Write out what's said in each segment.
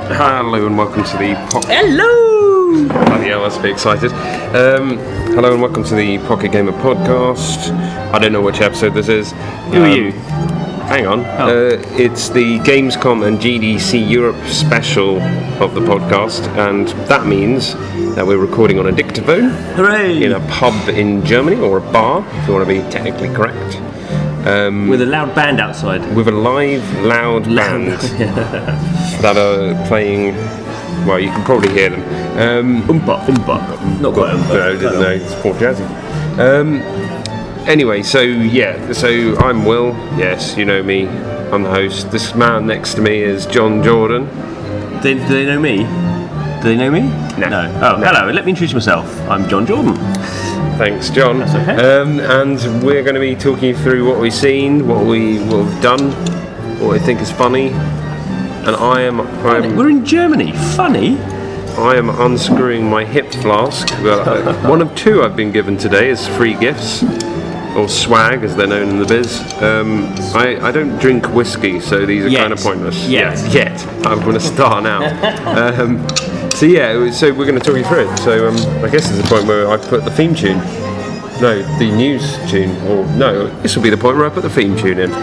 Hello and welcome to the Hello! Bloody hell, let's be excited. Hello and welcome to the Pocket Gamer podcast. I don't know which episode this is. Who are you? Hang on. Oh. It's the Gamescom and GDC Europe special of the podcast, and that means that we're recording on a dictaphone Hooray! in a pub in Germany, or a bar, if you want to be technically correct. With a loud band outside. With a live, loud band that are playing. Well, you can probably hear them. Oompa. Not quite oompa. No, didn't know. It's Port Jazzy. Anyway, so I'm Will. Yes, you know me. I'm the host. This man next to me is John Jordan. Do they know me? Do they know me? No. Oh, hello. Let me introduce myself. I'm John Jordan. Thanks, John. That's okay. And we're going to be talking you through what we've seen, what we've done, what we think is funny. And We're in Germany. Funny? I am unscrewing my hip flask. Well, one of two I've been given today as free gifts, or swag as they're known in the biz. I don't drink whiskey, so these are kind of pointless. Yet. I'm going to start now. So we're going to talk you through it. So I guess there's a point where I put the theme tune. No, the news tune. Or no, this will be the point where I put the theme tune in.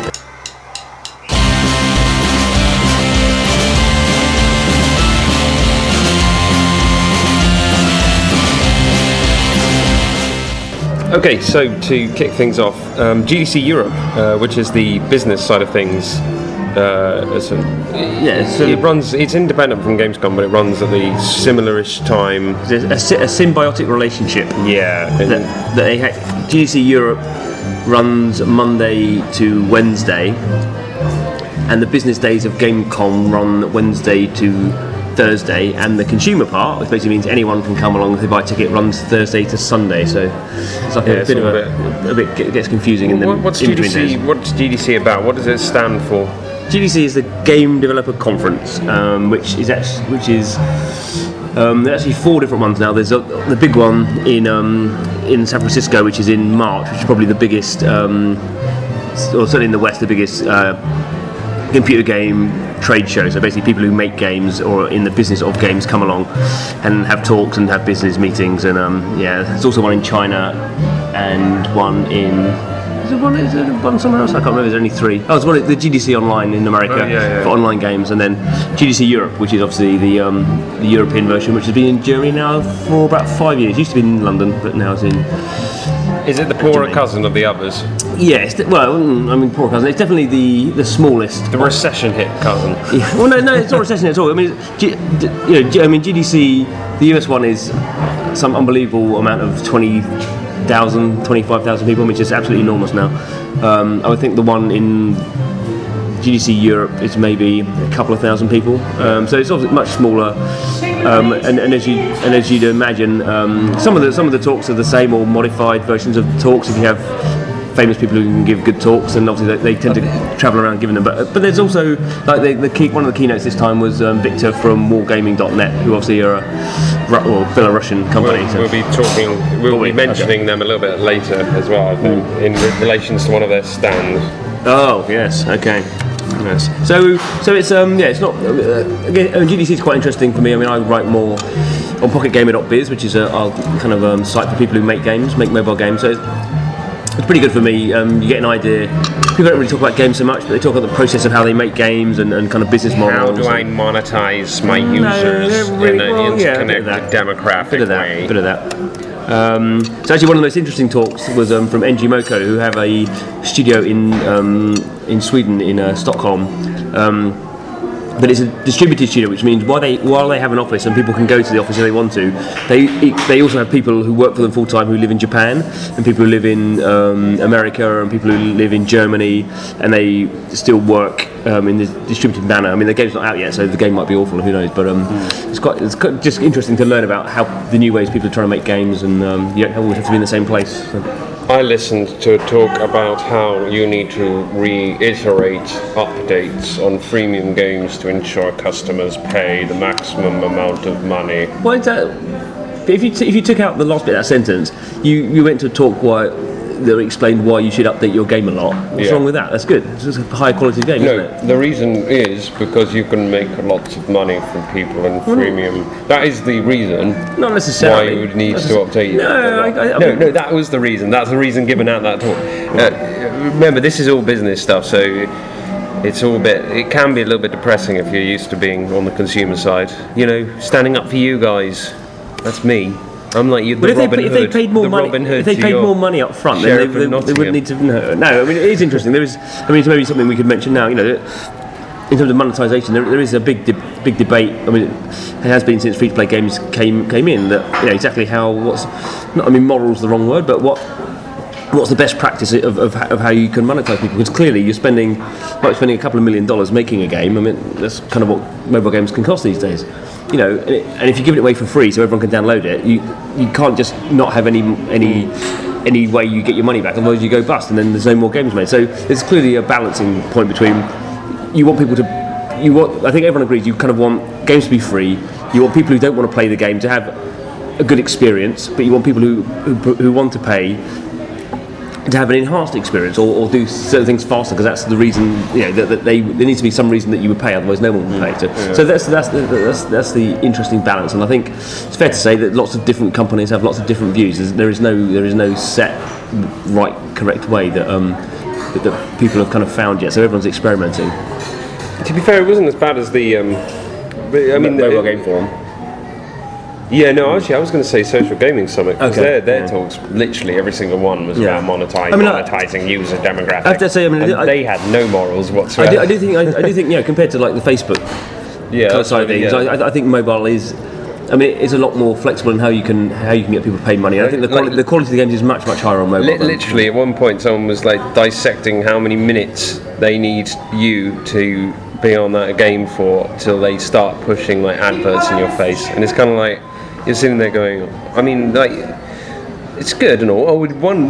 Okay, so to kick things off, GDC Europe, which is the business side of things, it's independent from Gamescom, but it runs at the similar-ish time. There's a symbiotic relationship. Yeah. That they GDC Europe runs Monday to Wednesday, and the business days of Gamescom run Wednesday to Thursday, and the consumer part, which basically means anyone can come along if they buy a ticket, runs Thursday to Sunday. So it's like a bit it gets confusing in the What's GDC about? What does it stand for? GDC is the Game Developer Conference, which is there's actually 4 different ones now. There's the big one in San Francisco, which is in March, which is probably the biggest, or certainly in the West, the biggest computer game trade show. So basically people who make games or in the business of games come along and have talks and have business meetings, and there's also one in China and one in is there one somewhere else? I can't remember. There's only 3. Oh, there's one at the GDC Online in America for online games, and then GDC Europe, which is obviously the European version, which has been in Germany now for about 5 years. It used to be in London, but now it's in. Is it the poorer cousin of the others? Yes, poorer cousin. It's definitely the smallest. The recession-hit cousin. Yeah. Well, no, it's not recession at all. I mean, GDC, the US one is some unbelievable amount of 20,000, 25,000 people, which is absolutely enormous now. I would think the one in GDC Europe is maybe a couple of thousand people. So it's obviously much smaller. And as you'd imagine, some of the talks are the same or modified versions of the talks. If you have famous people who can give good talks, and obviously they tend to travel around giving them. But there's also like one of the keynotes this time was Victor from Wargaming.net, who obviously are a Belarusian company. We'll be mentioning them a little bit later as well, I think, in relation to one of their stands. Oh yes, okay. Yes. So it's it's not GDC is quite interesting for me. I mean, I write more on PocketGamer.biz, which is our kind of site for people who make mobile games. So it's pretty good for me. You get an idea. People don't really talk about games so much, but they talk about the process of how they make games and kind of business models. How do I monetize my users in an interconnected demographic way? Bit of that. So actually one of the most interesting talks was from NG Moko, who have a studio in Sweden, in Stockholm. But it's a distributed studio, which means while they have an office and people can go to the office if they want to, they also have people who work for them full time who live in Japan, and people who live in America, and people who live in Germany, and they still work in this distributed manner. I mean, the game's not out yet, so the game might be awful, who knows? But it's quite just interesting to learn about how the new ways people are trying to make games, and you don't always have to be in the same place. So. I listened to a talk about how you need to reiterate updates on freemium games to ensure customers pay the maximum amount of money. Why is that? If you took out the last bit of that sentence, you went to a talk where that explained why you should update your game a lot. What's wrong with that? That's good. It's just a high quality game, isn't it? No, the reason is because you can make lots of money from people and freemium. That is the reason. Not necessarily. Why you would need to update. No, that was the reason. That's the reason given out that talk. Remember, this is all business stuff, so it's all it can be a little bit depressing if you're used to being on the consumer side. You know, standing up for you guys. That's me. I'm like you. But if they paid more money up front, then they wouldn't need to. No, I mean it is interesting. There is, I mean, it's maybe something we could mention now. You know, in terms of monetisation, there is a big debate. I mean, it has been since free-to-play games came in that exactly moral's the wrong word, but what's the best practice of how you can monetize people? Because clearly you're spending a couple of $1 million making a game. I mean, that's kind of what mobile games can cost these days. You know, and if you give it away for free so everyone can download it, you can't just not have any way you get your money back, otherwise you go bust and then there's no more games made. So there's clearly a balancing point between I think everyone agrees, you kind of want games to be free, you want people who don't want to play the game to have a good experience, but you want people who want to pay to have an enhanced experience or do certain things faster, because that's the reason. That there needs to be some reason that you would pay, otherwise no one would pay. So that's the interesting balance, and I think it's fair to say that lots of different companies have lots of different views. There is no set right correct way that people have kind of found yet. So everyone's experimenting. To be fair, it wasn't as bad as the Mobile Game Forum. Yeah, no, actually, I was going to say Social Gaming Summit, because their talks, literally every single one was about monetizing user demographics. I have to say, they had no morals whatsoever. I do think, compared to like the Facebook side of things, I think mobile is. I mean, it's a lot more flexible in how you can get people to pay money. I think the quality of the games is much higher on mobile. Literally, at one point, someone was like dissecting how many minutes they need you to be on that game for till they start pushing like adverts in your face, and it's kind of like. You're sitting there going, I mean, like, it's good and all.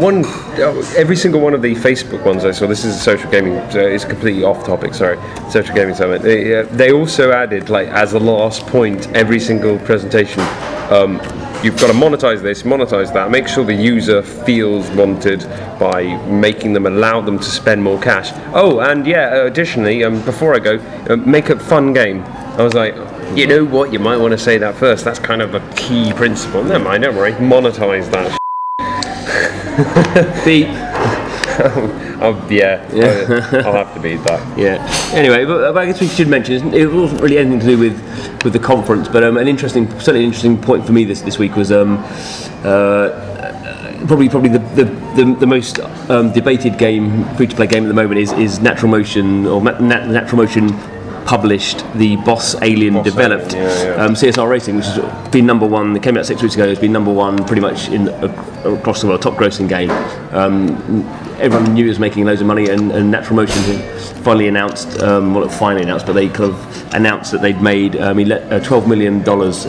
Every single one of the Facebook ones I saw, this is social gaming, it's completely off topic, sorry, Social Gaming Summit. They also added, like, as the last point, every single presentation, you've got to monetize this, monetize that, make sure the user feels wanted by making them, allow them to spend more cash. Oh, and additionally, before I go, make a fun game. I was like, you know what, you might want to say that first. That's kind of a key principle. Never mind, don't worry. Monetize that. Beep. I'll have to beat that. Yeah. Anyway, but I guess we should mention it wasn't really anything to do with the conference, but certainly an interesting point for me this week was probably the most debated free-to-play game at the moment is Natural Motion, or Natural Motion published the Boss Alien developed CSR Racing, which has been number one. It came out 6 weeks ago. It's been number one pretty much across the world, top grossing game. Everyone knew it was making loads of money, and Natural Motion finally announced, not finally announced, but they kind of announced that they'd made $12 million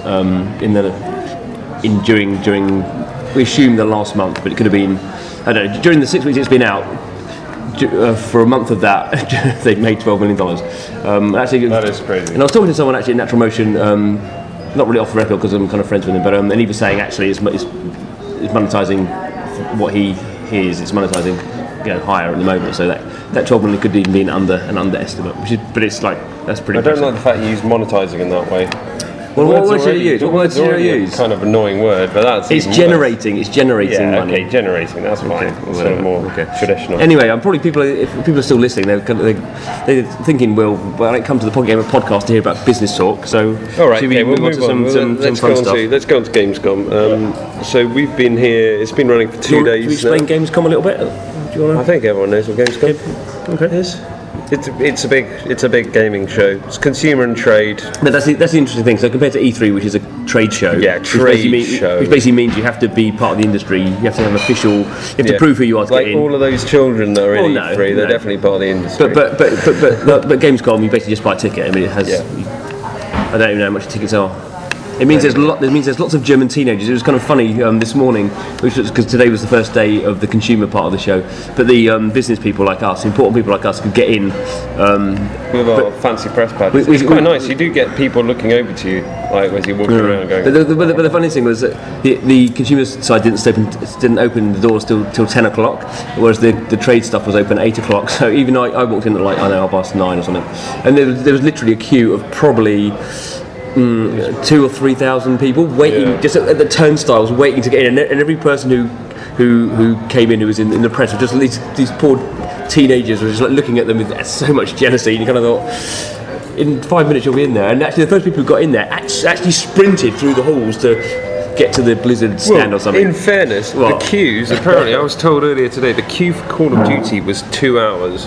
during we assume the last month, but it could have been, I don't know, during the 6 weeks it's been out. For a month of that, they've made $12 million. Actually, that is crazy. And I was talking to someone actually at Natural Motion, not really off the record because I'm kind of friends with him, but and he was saying actually it's monetising what he hears. It's monetising higher at the moment, so that $12 million could even be an underestimate. But it's like that's pretty. I don't like the fact you use monetising in that way. Well, what words should you use? What words should you use? Kind of annoying word, but that's it's generating. It's generating money. Okay, generating. That's fine. It's sort of more traditional. Anyway, I'm probably if people are still listening, they're thinking, well, when it comes to the Gamer podcast to hear about business talk. So, all right, we'll move on. Some fun stuff. Let's go on to Gamescom. So we've been here. It's been running for 2 days. Can you explain Gamescom a little bit? Do you want I think everyone knows what Gamescom is. It's a big gaming show. It's consumer and trade. But that's the interesting thing. So compared to E3, which is a trade show, which basically means you have to be part of the industry. You have to have official. You have to prove who you are to get in. Like all of those children that are in E3, they're definitely part of the industry. But Gamescom, you basically just buy a ticket. I mean, it has. I don't even know how much tickets are. It means there's lots of German teenagers. It was kind of funny this morning, because today was the first day of the consumer part of the show. But the business people like us, important people like us, could get in with our fancy press badges. It's quite nice. You do get people looking over to you, like as you're walking around, going. But the funny thing was that the consumer side didn't open the doors till 10 o'clock, whereas the trade stuff was open at 8 o'clock. So even I walked in at like 9 or something, and there was literally a queue of probably 2,000 or 3,000 people waiting just at the turnstiles, waiting to get in, and every person who came in who was in the press was just these poor teenagers were just like looking at them with so much jealousy, and you kind of thought, in 5 minutes you'll be in there. And actually the first people who got in there actually sprinted through the halls to get to the Blizzard stand or something. In fairness, the queues, apparently I was told earlier today, the queue for Call of Duty was 2 hours.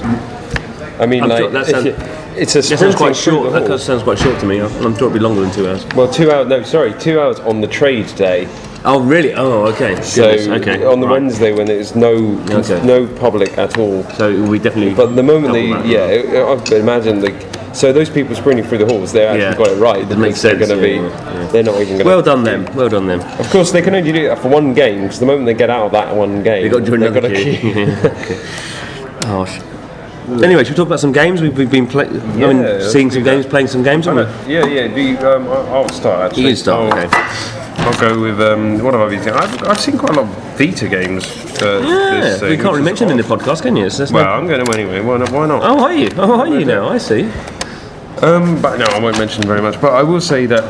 I mean, it's a that sounds quite short. That sounds quite short to me. I'm sure it'll be longer than 2 hours. Well, 2 hours. No, sorry, 2 hours on the trade day. Oh, really? Oh, okay. So on the Wednesday when there's no public at all. So we definitely. But the moment I imagine so those people sprinting through the halls, they actually got it right. That makes sense. They're going to be. They're not even going to. Well done them. Well done them. Of course, they can only do that for one game, because the moment they get out of that one game, they've got to do another queue. Gosh. Anyway, should we talk about some games? We've been seeing some games, playing some games, haven't we? Yeah. I'll start, actually. You can start, okay. I'll go with, what have I been seeing? I've seen quite a lot of Vita games. We can't really mention them in the podcast, can you? I'm going to anyway. Why not? Oh, are you now? I see. But no, I won't mention very much. But I will say that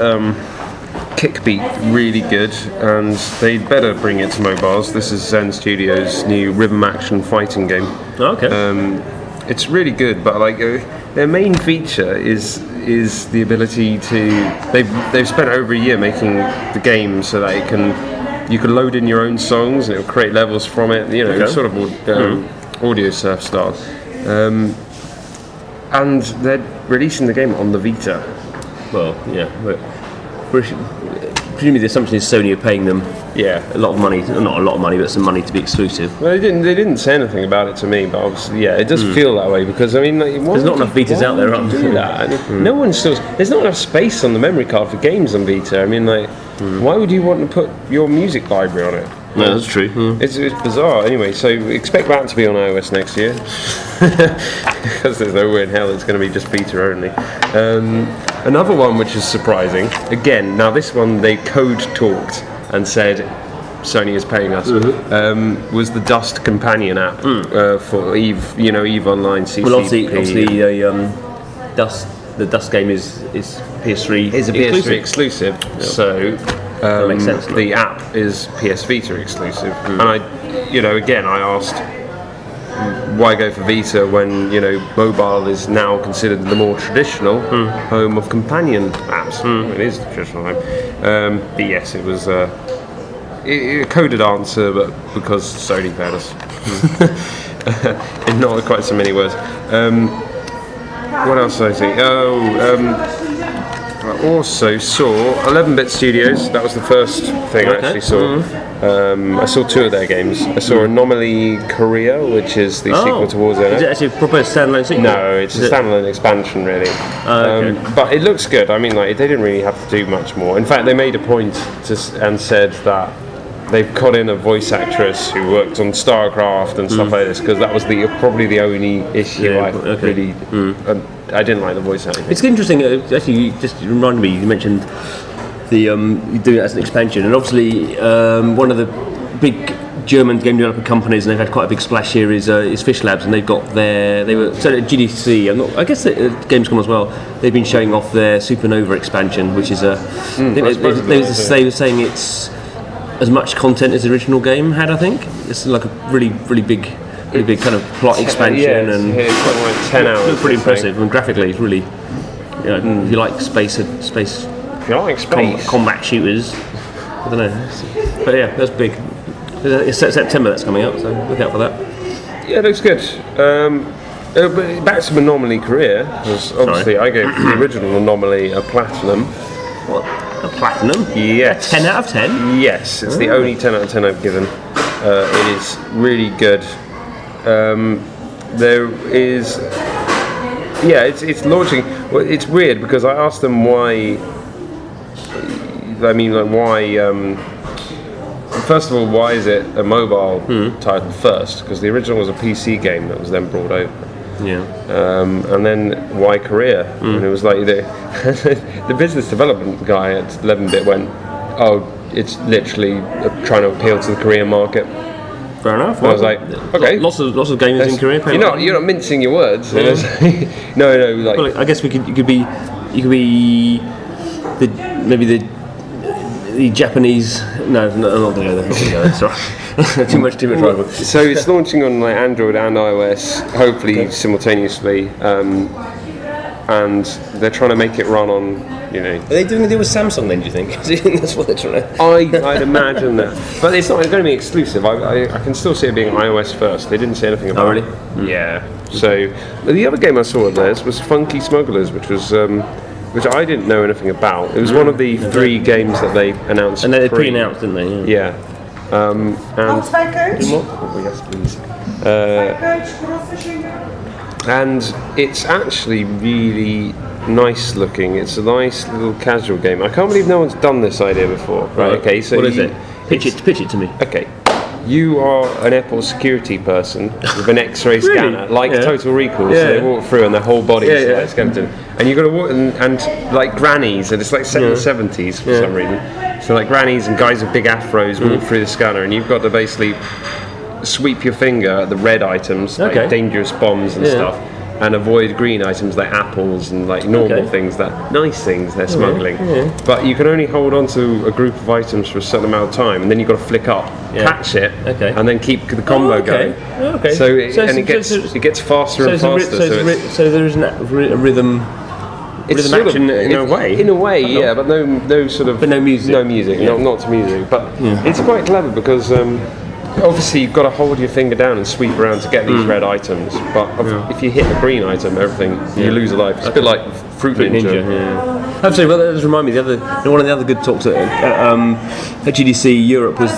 Kickbeat, really good, and they'd better bring it to mobiles. This is Zen Studios' new rhythm action fighting game. Oh, okay. It's really good, but like their main feature is the ability to. They've spent over a year making the game so that you can load in your own songs and it will create levels from it. You know, sort of audio surf style. And they're releasing the game on the Vita. Well, yeah. Presumably the assumption is Sony are paying them a lot of money, not a lot of money, but some money to be exclusive. Well, they didn't say anything about it to me, but obviously, it does feel that way, because I mean, there's not enough Vitas out there, aren't there? No one still. There's not enough space on the memory card for games on Vita. I mean, why would you want to put your music library on it? No, that's true. It's bizarre. Anyway, so expect that to be on iOS next year, because there's no way in hell it's going to be just Vita only. Another one which is surprising, again, now this one they code talked and said Sony is paying us, was the Dust companion app for Eve, EVE Online CCP. Well, obviously the Dust game is PS3. It's a PS3 exclusive, so that makes sense. The app is PS Vita exclusive, and I asked, why go for Vita when mobile is now considered the more traditional home of companion apps? It is the traditional home. But yes, it was a coded answer, but because Sony paid us, in not quite so many words. What else did I see? I also saw 11-Bit Studios. That was the first thing I actually saw. I saw 2 of their games. I saw Anomaly Korea, which is the sequel to Warzone. Is it actually a proper standalone sequel? No, it's a standalone expansion, really. But it looks good. I mean, they didn't really have to do much more. In fact, they made a point and said that they've got in a voice actress who worked on StarCraft and stuff like this, because that was probably the only issue I didn't like the voice acting. It's interesting, actually, you just reminded me, you mentioned you doing it as an expansion, and obviously one of the big German game developer companies, and they've had quite a big splash here, is Fish Labs, and they've got they were at GDC, I guess the Gamescom as well, they've been showing off their Supernova expansion, which is I think they were saying it's as much content as the original game had. I think it's like a really big kind of plot expansion, and it's like 10 hours. It's pretty impressive, and graphically it's really, if you like space if you like space combat shooters, I don't know, but yeah, that's big. It's September that's coming out, so look out for that. Yeah, it looks good. But back to Anomaly Korea, because obviously I gave the original Anomaly a platinum. What? A platinum? Yes. A 10 out of 10? Yes, it's the only 10 out of 10 I've given. It is really good. There is... Yeah, it's launching... Well, it's weird, because I asked them why I mean, like, why? First of all, why is it a mobile title first? Because the original was a PC game that was then brought over. Yeah. And then why Korea? And it was like the business development guy at 11-bit went, "Oh, it's literally trying to appeal to the Korean market." Fair enough. I was like, okay, lots of gamers in Korea. You're not mincing your words. Yeah. No, like. Well, I guess you could be maybe the Japanese. No, I'm not going to go there. Sorry, too much rival. So it's launching on like Android and iOS, hopefully simultaneously, and they're trying to make it run on. Are they doing a deal with Samsung then? Do you think? That's what they're trying to. I'd imagine that, but it's not going to be exclusive. I can still see it being iOS first. They didn't say anything about. Oh really? Yeah. So the other game I saw of theirs was Funky Smugglers, which was. Which I didn't know anything about. It was one of the 3 games that they announced. And they pre-announced, didn't they? Yeah. And yes, please. And it's actually really nice looking. It's a nice little casual game. I can't believe no one's done this idea before. Right. Okay. So what is it? Pitch it to me. Okay. You are an airport security person with an X-ray scanner, like Total Recall. So they walk through and their whole body is like skeleton. And you've got to walk and like grannies, and it's like set in the 70s for some reason. So like grannies and guys with big afros walk through the scanner, and you've got to basically sweep your finger at the red items, like dangerous bombs and stuff, and avoid green items like apples and like normal things, nice things they're smuggling. But you can only hold on to a group of items for a certain amount of time, and then you've got to flick up, catch it, and then keep the combo going. So it gets faster and faster. So there is a rhythm. It's rhythm action in a way. In a way, yeah, but no sort of. But no music. No music. Not to music. But it's quite clever because. Obviously, you've got to hold your finger down and sweep around to get these red items. But if you hit a green item, you lose a life. It's a bit like Fruit Ninja. Absolutely. Well, that does remind me. One of the other good talks at GDC Europe was.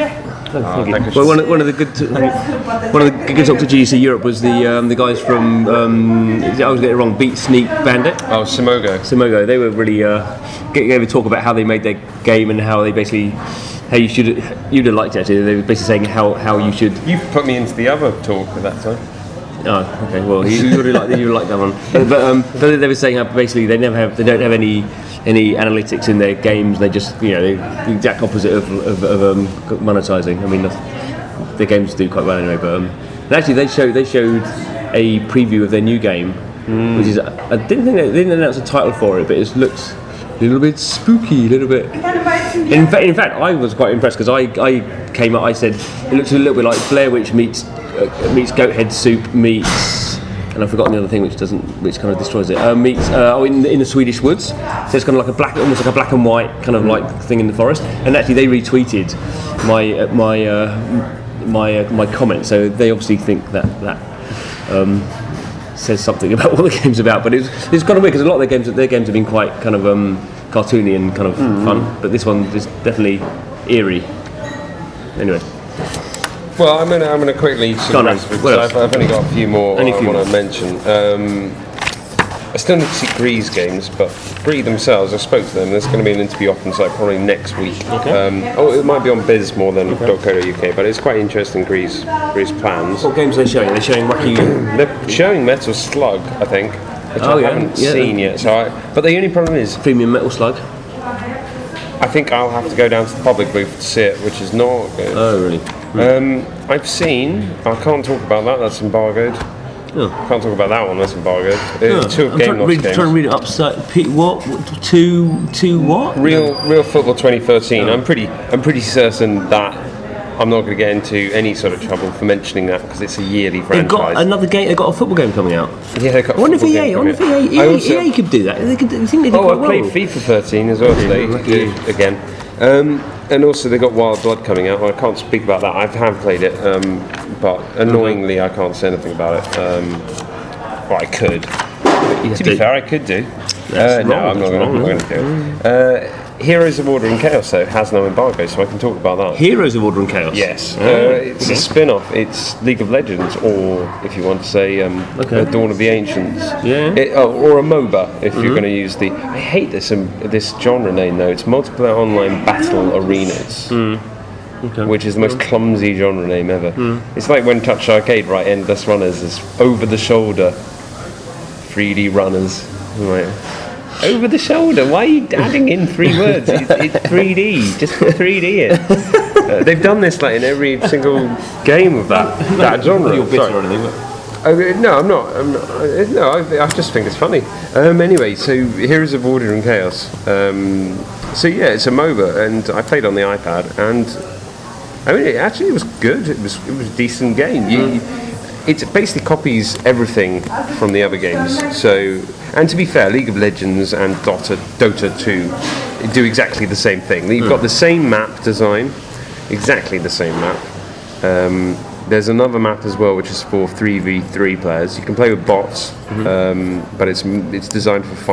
Well, one of the good talks at GDC Europe was the guys from I always get it wrong. Beat Sneak Bandit. Oh, Simogo. They were really gave a talk about how they made their game and how they basically. How you'd have liked it actually. They were basically saying how you should. You've put me into the other talk at that time. Oh, okay. Well, you would like that one. But they were saying how basically they don't have any analytics in their games. They just the exact opposite of monetizing. I mean, their games do quite well anyway. But actually they showed a preview of their new game, which is I didn't think they didn't announce a title for it, but it looks a little bit spooky, a little bit. In fact, I was quite impressed because I came up. I said it looks a little bit like Blair Witch meets Goat Head Soup meets, and I've forgotten the other thing which kind of destroys it. Meets in the Swedish woods. So it's kind of like almost like a black and white kind of like thing in the forest. And actually, they retweeted my comment. So they obviously think that says something about what the game's about. But it's kind of weird because a lot of their games have been quite kind of cartoony and kind of fun, but this one is definitely eerie. Anyway. Well, I'm gonna quickly because I've only got a few more I want to mention. I still need to see Gree's games, but Gree themselves, I spoke to them. There's going to be an interview up on site probably next week. It might be on Biz more than .co.uk, but it's quite interesting. Gree's plans. What games are they showing? They're showing wacky. They're showing Metal Slug, I think, which I haven't seen yet. But the only problem is Premium Metal Slug. I think I'll have to go down to the public booth to see it, which is not good. Oh, really? I've seen. I can't talk about that. That's embargoed. Oh. Can't talk about that one. That's embargoed. Two of Game Loft games. Trying to read it upside. What? Two what? Real Football 2013. I'm pretty certain that I'm not going to get into any sort of trouble for mentioning that because it's a yearly franchise. They've got another game. They've got a football game coming out. Yeah, they've got. I wonder if EA could do that. I think they do quite well. I played FIFA 13 as well today. Again. And also they got Wild Blood coming out. I can't speak about that. I have played it, but annoyingly I can't say anything about it. Well, I could. To be fair, I could do. No, I'm not going to do it. Heroes of Order and Chaos though has no embargo, so I can talk about that. Heroes of Order and Chaos. Yes, it's a spin-off. It's League of Legends, or if you want to say, Dawn of the Ancients. Yeah. Or a MOBA, if you're going to use the. I hate this genre name though. It's Multiplayer Online Battle Arenas, which is the most clumsy genre name ever. It's like when Touch Arcade write Endless Runners as over-the-shoulder 3D runners. Like, over the shoulder. Why are you adding in 3 words? It's 3D. Just put 3D in. They've done this like in every single game of that genre. You're bitter or anything. No, I'm not. No, I just think it's funny. Anyway, so Heroes of Order and Chaos. So yeah, it's a MOBA, and I played on the iPad, and I mean, it was good. It was a decent game. It basically copies everything from the other games. So, and to be fair, League of Legends and Dota 2 do exactly the same thing. You've got the same map design, exactly the same map. There's another map as well, which is for 3v3 players. You can play with bots, but it's designed for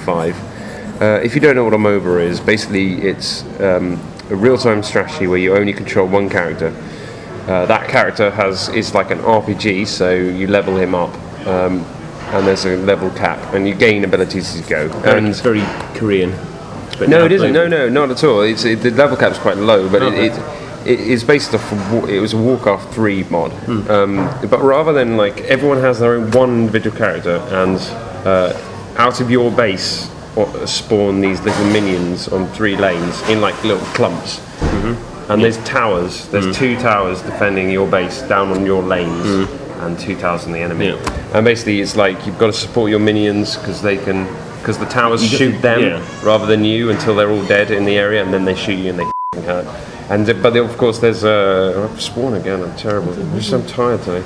5v5. If you don't know what a MOBA is, basically it's a real-time strategy where you only control one character. That character is like an RPG, so you level him up, and there's a level cap, and you gain abilities as you go. And It's very Korean. no, it isn't. No, not at all. The level cap's quite low, but it's based off. It was a Warcraft 3 mod, but rather than like everyone has their own one individual character, and out of your base spawn these little minions on 3 lanes in like little clumps. And there's towers. There's 2 towers defending your base down on your lanes, and 2 towers on the enemy. And basically, it's like you've got to support your minions because the towers shoot them rather than you until they're all dead in the area, and then they shoot you and they f***ing hurt. But of course, there's I've sworn again. I'm terrible. I'm tired today.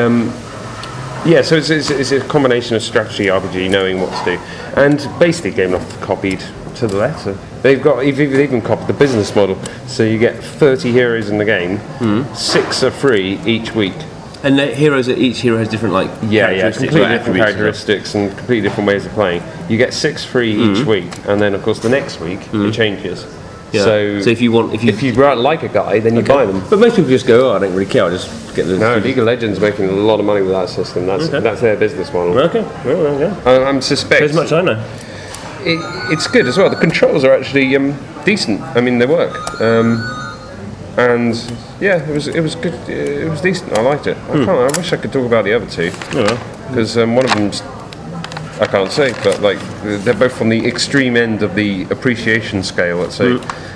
Yeah, so it's a combination of strategy, RPG, knowing what to do, and basically Gameloft copied to the letter. They've even copied the business model. So you get 30 heroes in the game. 6 are free each week. And each hero has different characteristics, completely different characteristics and completely different ways of playing. You get 6 free each week, and then of course the next week it changes. Yeah. So if you like a guy, then you buy them. But most people just go, I don't really care. I just get the. No, League of Legends making a lot of money with that system. That's their business model. Okay. Well, yeah. I'm suspect. As much I know. It's good as well. The controls are actually decent. I mean, they work. And yeah, it was good. It was decent. I liked it. I wish I could talk about the other 2 because one of them's I can't say, but like they're both on the extreme end of the appreciation scale, let's say.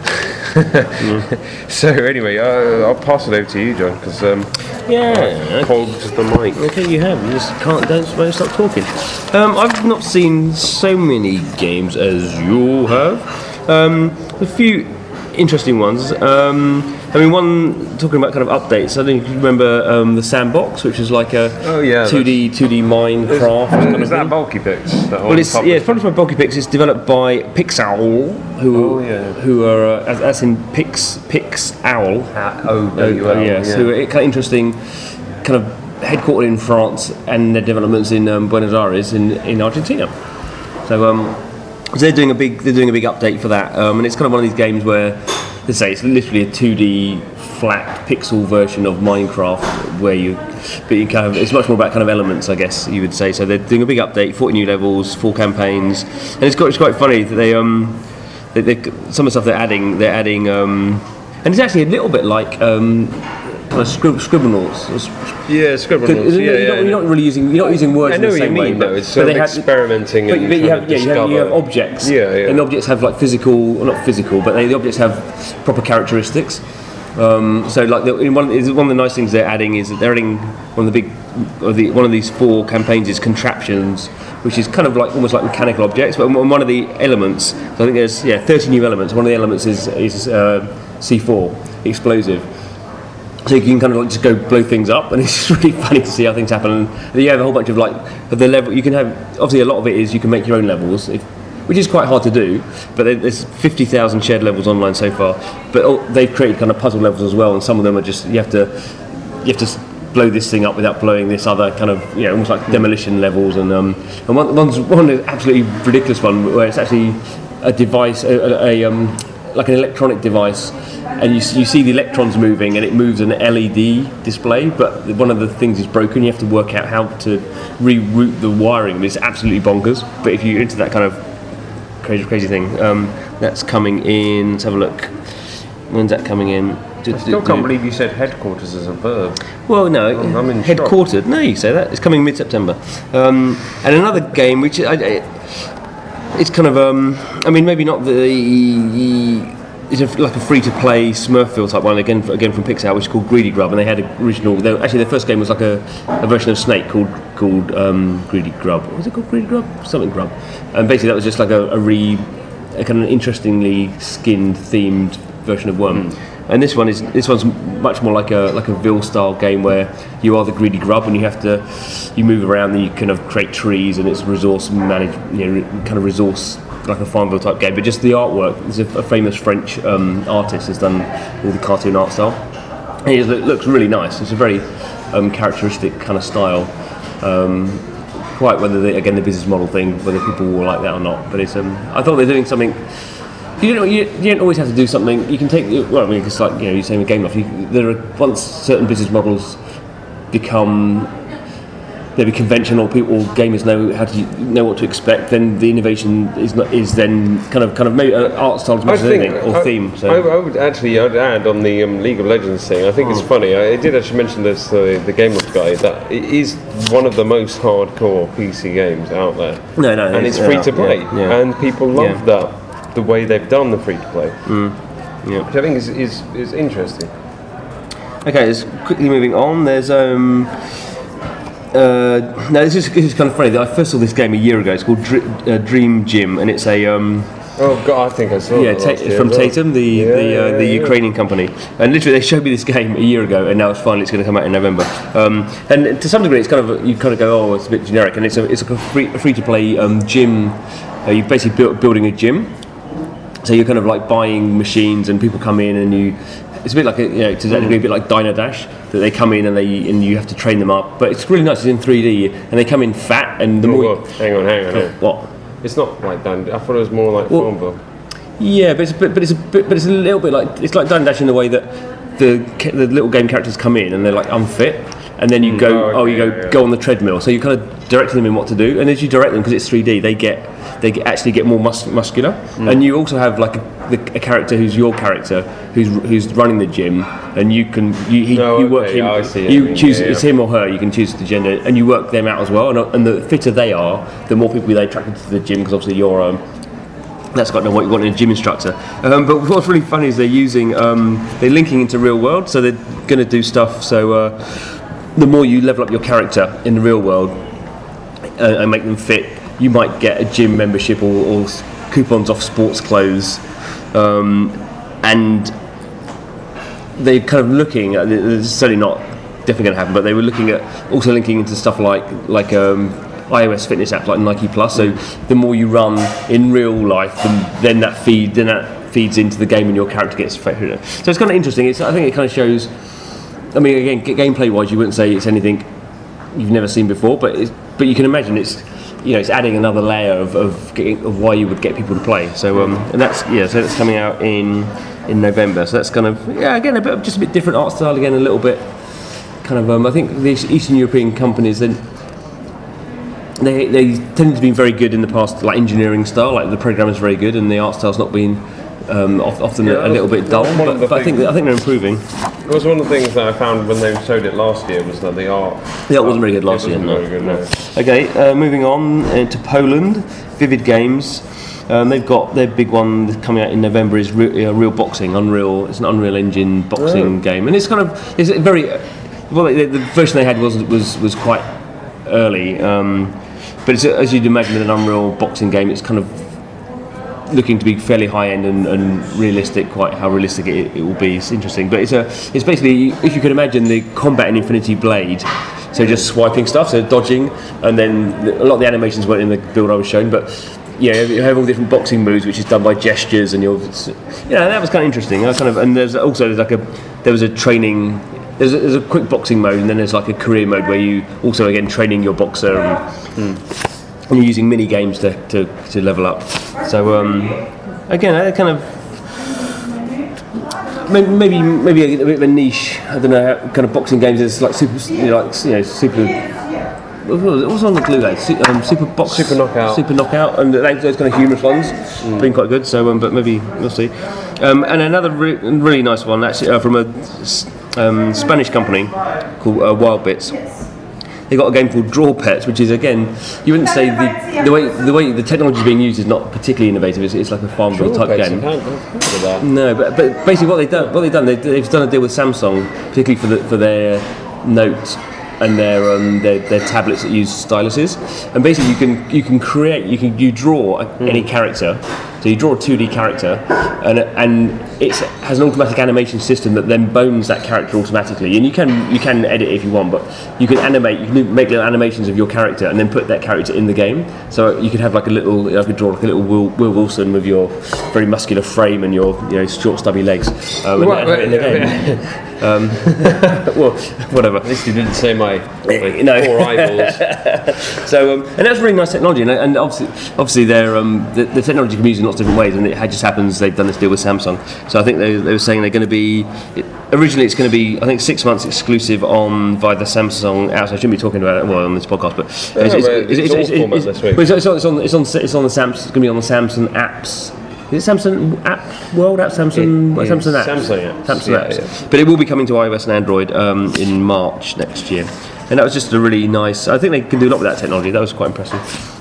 So anyway, I'll pass it over to you, John, because I've hogged the mic. Okay, you have. You just don't stop talking. I've not seen so many games as you have. A few interesting ones. I mean, one talking about kind of updates. I think you remember the Sandbox, which is like a 2D Minecraft. Is that Bulky Pix? Well, it's probably from Bulky Pix. It's developed by Pixowl, who are as in Pixowl. So it's kind of interesting, kind of headquartered in France, and their developments in Buenos Aires in Argentina. So they're doing a big update for that, and it's kind of one of these games where, let's say, it's literally a 2D flat pixel version of Minecraft, but you kind of, it's much more about kind of elements, I guess you would say. So they're doing a big update, 40 new levels, 4 campaigns, and it's quite funny that they some of the stuff they're adding, and it's actually a little bit like kind of Scribblenauts. Yeah, Scribblenauts. You're not really using words in the same way. Though. It's sort of experimenting and you have objects. And objects have like not physical, but the objects have proper characteristics. So like one of the nice things they're adding is that they're adding one of these 4 campaigns is contraptions, which is kind of like almost like mechanical objects. But one of the elements, so I think there's 30 new elements. One of the elements is C4 explosive. So you can kind of like just go blow things up, and it's really funny to see how things happen. And you have a whole bunch of the level. You can have, obviously a lot of it is you can make your own levels, which is quite hard to do. But there's 50,000 shared levels online so far. But they've created kind of puzzle levels as well, and some of them are just you have to blow this thing up without blowing this other kind of almost like demolition levels. And one is absolutely ridiculous one where it's actually a device, like an electronic device, and you see the electrons moving, and it moves an LED display. But one of the things is broken. You have to work out how to reroute the wiring. It's absolutely bonkers. But if you're into that kind of crazy thing, that's coming in. Let's have a look. When's that coming in? I still can't believe you said headquarters as a verb. Well, no, I'm in headquartered. shock. No, you say that. It's coming mid-September. And another game which it's kind of I mean, maybe not it's like a free-to-play Smurfville type one again from Pixar, which is called Greedy Grub, and they had actually their first game was like a version of Snake called Greedy Grub. What was it called? Greedy Grub? Something Grub. And basically that was just like a kind of interestingly skinned themed version of Worm. And this one's much more like a Ville style game where you are the greedy grub and you move around and you kind of create trees, and it's resource managed, kind of resource like a Farmville type game. But just the artwork, there's a famous French artist has done all the cartoon art style, and it looks really nice. It's a very characteristic kind of style. Quite whether the business model thing, whether people will like that or not. But it's I thought they're doing something. You don't always have to do something. You can take. Well, I mean, it's like you're saying with Game Loft. There are once certain business models become maybe conventional, gamers know what to expect. Then the innovation is then kind of maybe art style as much as anything or theme. So I'd add on the League of Legends thing. I think it's funny. I did actually mention this to the Game Loft guy that it is one of the most hardcore PC games out there. No, and it's free to play, yeah. and people love that. The way they've done the free to play, which I think is interesting. Okay, just quickly moving on. There's now this is kind of funny. I first saw this game a year ago. It's called Dream Gym, and it's a oh god, I think I saw it. It's from Tatum, the Ukrainian company, and literally they showed me this game a year ago, and now it's going to come out in November. And to some degree, it's kind of you kind of go, oh, it's a bit generic, and it's like a free to play gym. You're basically building a gym. So you're kind of like buying machines, and people come in, and it's a bit like to that degree, a bit like Diner Dash, that they come in and you have to train them up. But it's really nice. It's in 3D, and they come in fat, and the more. Hang on. What? It's not like Diner. I thought it was more like Farmville. Yeah, but it's a little bit like it's like Diner Dash in the way that the little game characters come in and they're like unfit. And then you go, go on the treadmill. So you kind of directing them in what to do, and as you direct them, because it's 3D, they actually get more muscular. And you also have like a character who's your character, who's running the gym, and you work him. I see you choose it's him or her. You can choose the gender, and you work them out as well. And the fitter they are, the more people they attract to the gym, because obviously you're. That's got to know what you want in a gym instructor. But what's really funny is they're linking into real world, so they're going to do stuff. So. The more you level up your character in the real world and make them fit, you might get a gym membership or coupons off sports clothes. And they're kind of looking at it's certainly not definitely going to happen, but they were looking at also linking into stuff like iOS fitness apps like Nike Plus. So the more you run in real life, then that feeds into the game and your character gets fit. So it's kind of interesting. I think it kind of shows. I mean, again, gameplay-wise, you wouldn't say it's anything you've never seen before, but you can imagine it's adding another layer of why you would get people to play. So and that's coming out in November. So that's kind of again just a bit different art style again, a little bit kind of I think these Eastern European companies they tend to be very good in the past, like engineering style, like the programmer's very good, and the art style's not been. Often a little bit dull, but I think they're improving. It was one of the things that I found when they showed it last year was that the art wasn't very good last year. No. Okay, moving on to Poland, Vivid Games. They've got their big one coming out in November. Is Real Boxing, Unreal. It's an Unreal Engine boxing game, and it's very well. The version they had was quite early, but it's, as you'd imagine with an Unreal boxing game, it's kind of looking to be fairly high end and realistic. Quite how realistic it will be. It's interesting, but it's basically, if you could imagine the combat in Infinity Blade, so just swiping stuff, so dodging, and then a lot of the animations weren't in the build I was shown, but you have all different boxing moves which is done by gestures, and that was kind of interesting. And there's a training. There's a quick boxing mode, and then there's like a career mode where you also again training your boxer. and you're using mini games to level up. So again, a kind of maybe a bit of a niche. I don't know, kind of boxing games is like super. What's on the glue guys? Super Knockout. Super Knockout, and those kind of humorous ones been quite good. So, but maybe we'll see. And another really nice one actually from a Spanish company called Wild Bits. They got a game called Draw Pets, which is again, you wouldn't say the way the technology is being used is not particularly innovative. It's like a Farmville type game. No, but basically what they've done, they've done a deal with Samsung, particularly for their Note and their tablets that use styluses, and basically you can draw any character. So you draw a 2D character, and it has an automatic animation system that then bones that character automatically. And you can edit it if you want, but you can animate. You can make little animations of your character and then put that character in the game. So you could have like I could draw like a little Will Wilson with your very muscular frame and your short stubby legs, and have it in the game. Well, whatever. At least you didn't say my four eyeballs. So, and that's really nice technology, and obviously the technology can be used in lots of different ways, and it just happens they've done this deal with Samsung. So I think they were saying they're going to be originally it's going to be I think 6 months exclusive via the Samsung apps. I shouldn't be talking about it on this podcast, but it's on the Samsung. It's going to be on the Samsung apps. Is it Samsung App World? Samsung Apps. Samsung Apps. Yeah. But it will be coming to iOS and Android in March next year. And that was just a really nice. I think they can do a lot with that technology. That was quite impressive.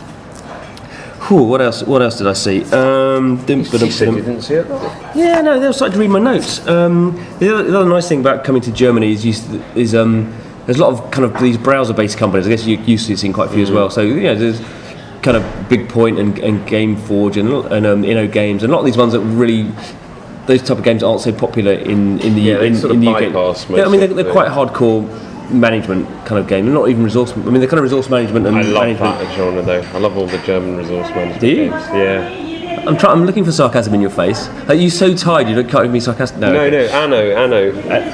Whew, what else did I see? You said you didn't see it though? Yeah, no, they were starting to read my notes. The other nice thing about coming to Germany is there's a lot of kind of these browser-based companies. I guess you used to seeing quite a few as well. So there's kind of Big Point and Gameforge and InnoGames, and a lot of these ones that really those type of games aren't so popular in the UK. They're quite hardcore management kind of game. They're not even resource. I mean, they're kind of resource management and management. I love that genre though. I love all the German resource management games. Yeah. I'm looking for sarcasm in your face. Are you so tired you can't even be sarcastic? No, Anno.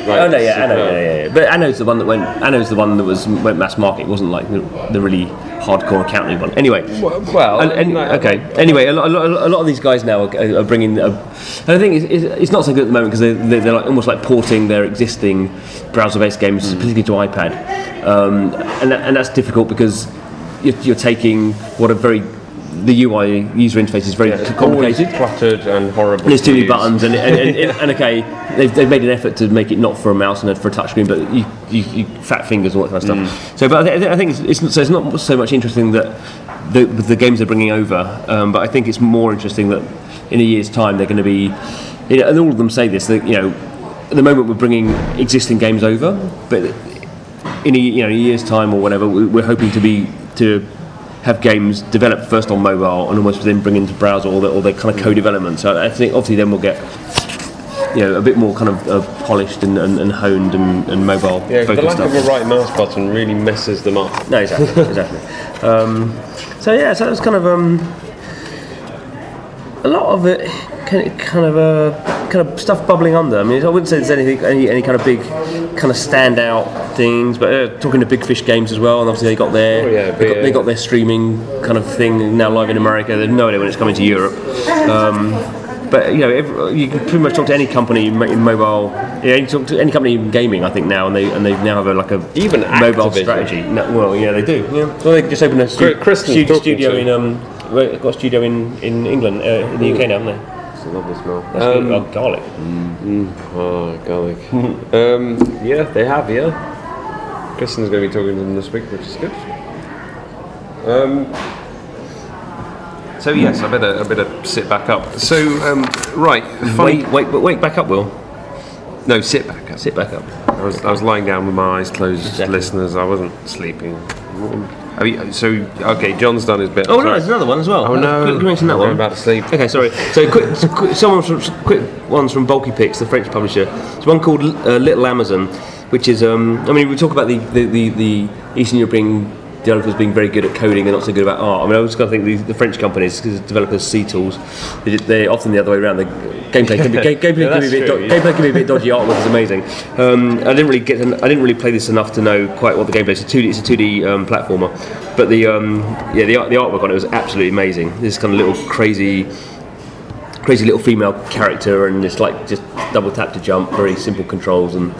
Anno. But Anno's the one that went mass market. It wasn't like the really hardcore accounting one. Anyway. Okay. Anyway, a lot of these guys now are bringing. And I think it's not so good at the moment because they're like almost like porting their existing browser-based games, particularly to iPad, and that's difficult because you're taking what a very the UI user interface is very complicated, cluttered and horrible. There's too many buttons, and okay, they've made an effort to make it not for a mouse and for a touchscreen, but you fat fingers and all that kind of stuff. So, but I think it's not so much interesting that the games they're bringing over, but I think it's more interesting that in a year's time they're going to be, and all of them say this, that at the moment we're bringing existing games over, but in a year's time or whatever, we're hoping to have games developed first on mobile and almost then bring into browser or the kind of co-development. So I think obviously then we'll get a bit more kind of polished and honed and mobile focused stuff. The lack of a right mouse button really messes them up. No, exactly. So it's kind of a lot of it kind of stuff bubbling under. I mean, I wouldn't say there's any kind of big kind of standout things, but talking to Big Fish Games as well, and obviously they got their streaming kind of thing now live in America. There's no idea when it's coming to Europe. But you can pretty much talk to any company in mobile. You can talk to any company in gaming, I think now, and they now have even mobile Activision strategy. No, well, yeah, they do. Yeah, well, they just opened a studio in studio in England, in the UK now, haven't they? It's a lovely smell. Garlic. Oh, garlic. Yeah, they have. Yeah, Kristen's going to be talking to them this week, which is good. So yes, I better sit back up. So right, funny. Wait, back up, Will. No, sit back up. Sit back up. I was lying down with my eyes closed, exactly. Listeners. I wasn't sleeping. Okay, John's done his bit. Oh no, there's another one as well. Oh no, quick mention that one. I'm about to sleep. Okay, sorry. So quick ones from Bulky Picks, the French publisher. There's one called Little Amazon, which is we talk about the Eastern European developers being very good at coding and not so good about art. I mean, I was going to think the French companies, because developers see tools, they're often the other way around. The gameplay can be gameplay can be a bit dodgy. Artwork is amazing. I didn't really play this enough to know quite what the gameplay is. It's a 2D platformer, but the artwork on it was absolutely amazing. This kind of little crazy little female character, and it's like just double tap to jump, very simple controls, and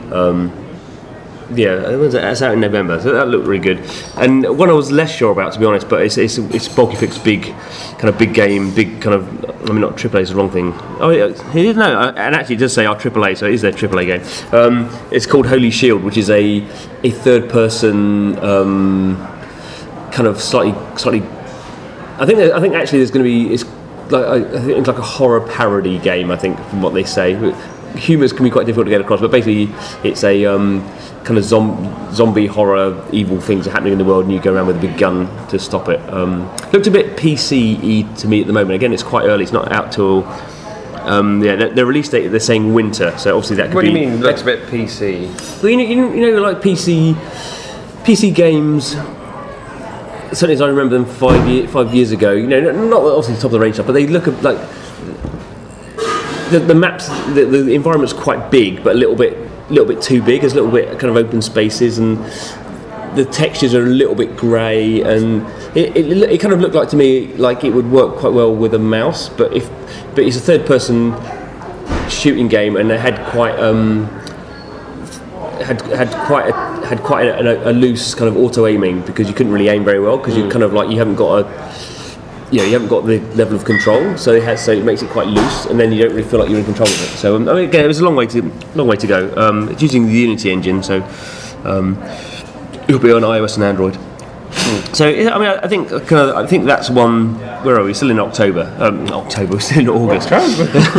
that's out in November, so that looked really good. And one I was less sure about, to be honest, but it's Bulky Pig's big game, big kind of, I mean, not AAA is the wrong thing. Oh, yeah, and actually it does say our AAA, so it is their AAA game. It's called Holy Shield, which is a third person kind of slightly. I think actually there's going to be, I think it's like a horror parody game, I think, from what they say. Humours can be quite difficult to get across, but basically it's a kind of zombie horror, evil things are happening in the world, and you go around with a big gun to stop it. Looked a bit PC-y to me at the moment. Again, it's quite early, it's not out till their release date, they're saying winter, so obviously that could be... What do you mean, looks a bit PC? Well, you know, like PC games, certainly as I remember them 5 years ago, you know, not obviously the top of the range stuff, but they look like the maps, the environment's quite big, but a little bit too big. There's a little bit kind of open spaces, and the textures are a little bit grey, and it kind of looked like to me like it would work quite well with a mouse, but it's a third person shooting game, and it had quite had quite a loose kind of auto aiming, because you couldn't really aim very well, because you kind of like you haven't got the level of control, so it makes it quite loose, and then you don't really feel like you're in control of it. So I mean, again, it was a long way to go. It's using the Unity engine, so it'll be on iOS and Android. So I mean, I think that's one. Where are we? Still in October. We're still in August. So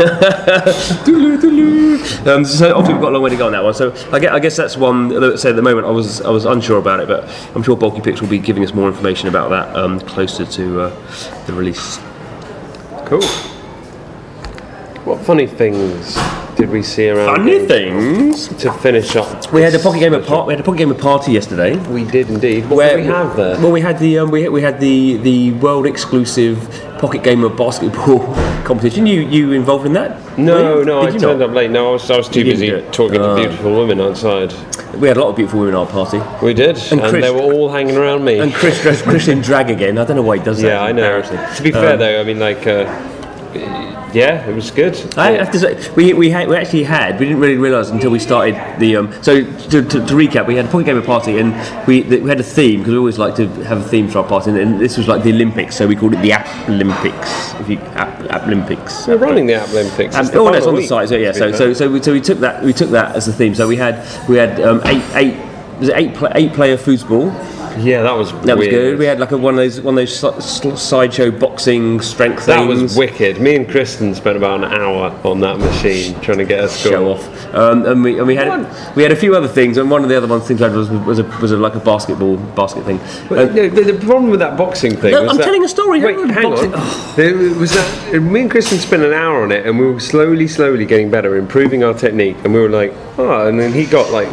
obviously we've got a long way to go on that one. So I guess that's one. So at the moment I was unsure about it, but I'm sure Bulky Pix will be giving us more information about that closer to the release. Cool. What funny things did we see around? Funny things to finish up. We had a Pocket Gamer party yesterday. We did indeed. What did we have there? Well, we had the world exclusive Pocket Gamer basketball competition. You involved in that? No, I turned up late. No, I was too busy talking to beautiful women outside. We had a lot of beautiful women at our party. We did, and they were all hanging around me. And Chris in drag again. I don't know why he does that. Yeah, I know. To be fair though, I mean, like. Yeah, it was good. I have to say, we didn't really realise until we started the. So to recap, we had a Pocket Gamer party, and we had a theme, because we always like to have a theme for our party, and this was like the Olympics, so we called it the App Olympics. App Olympics. We're running the App Olympics. That's on the site. So yeah, so we took that as the theme. So we had eight player foosball. Yeah, that was good. We had like one of those sideshow boxing strength things. That was wicked. Me and Kristen spent about an hour on that machine trying to get us show off. And we had a few other things, and one of the other things we had was like a basket thing. The problem with that boxing thing. I'm telling a story. Wait, hang on. There was that. Me and Kristen spent an hour on it, and we were slowly getting better, improving our technique, and we were like, oh, and then he got like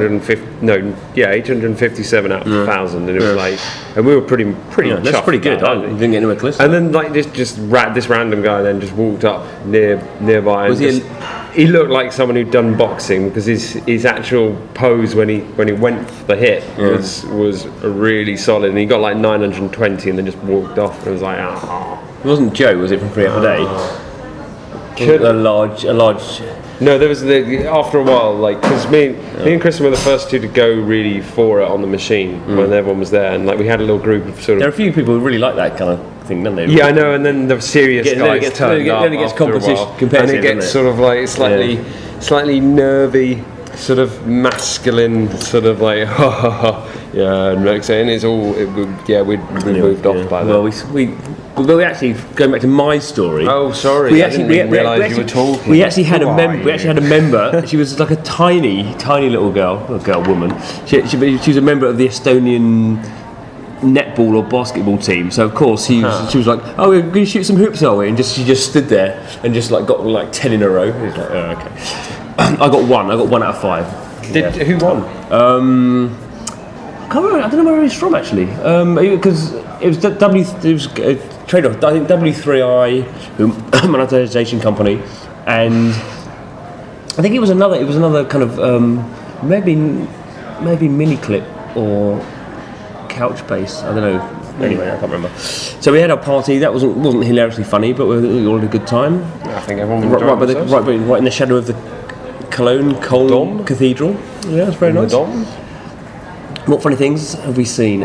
857 out of 1,000. And it was like, and we were pretty. Yeah, that's pretty good. I didn't get anywhere close. And then like this random guy then just walked up nearby. And he looked like someone who'd done boxing, because his actual pose when he went for the hit was really solid, and he got like 920 and then just walked off. And it was like, It wasn't Joe, was it, from Free Up a Day? A large. No, there was after a while, like, because me and Kristen were the first two to go really for it on the machine when everyone was there, and like we had a little group of sort of. There are a few people who really like that kind of thing, don't they? Yeah, I know, and then the serious guys turned up then it gets competition, and it gets sort of like slightly nervy, sort of masculine, sort of like yeah, and it's all we moved off by that. Well, we actually, going back to my story. Oh, sorry. I didn't realise you were talking. We actually had a member. She was like a tiny little woman. She was a member of the Estonian netball or basketball team. So of course she was like, "Oh, we're going to shoot some hoops, are we?" And she just stood there and just like got like 10 in a row. It was like, oh, okay. I got 1 out of 5. Who won? can't remember, I don't know where he's from actually, because it was a trade-off. I think W3I, monetization company, and I think it was another kind of maybe Miniclip or Couchbase. I don't know. Anyway, I can't remember. So we had our party. That wasn't hilariously funny, but we all had a good time. I think everyone right in the shadow of the Cologne Cathedral. Yeah, it's very nice. What funny things have we seen?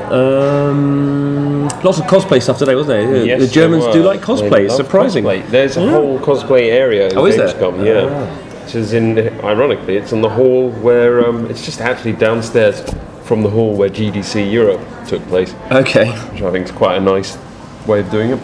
Lots of cosplay stuff today, wasn't there? Yes, the Germans do like cosplay. It's surprising. Cosplay. There's a whole cosplay area. Oh, is there? Yeah. Which is ironically, it's in the hall where it's just actually downstairs from the hall where GDC Europe took place. Okay. Which I think is quite a nice way of doing it.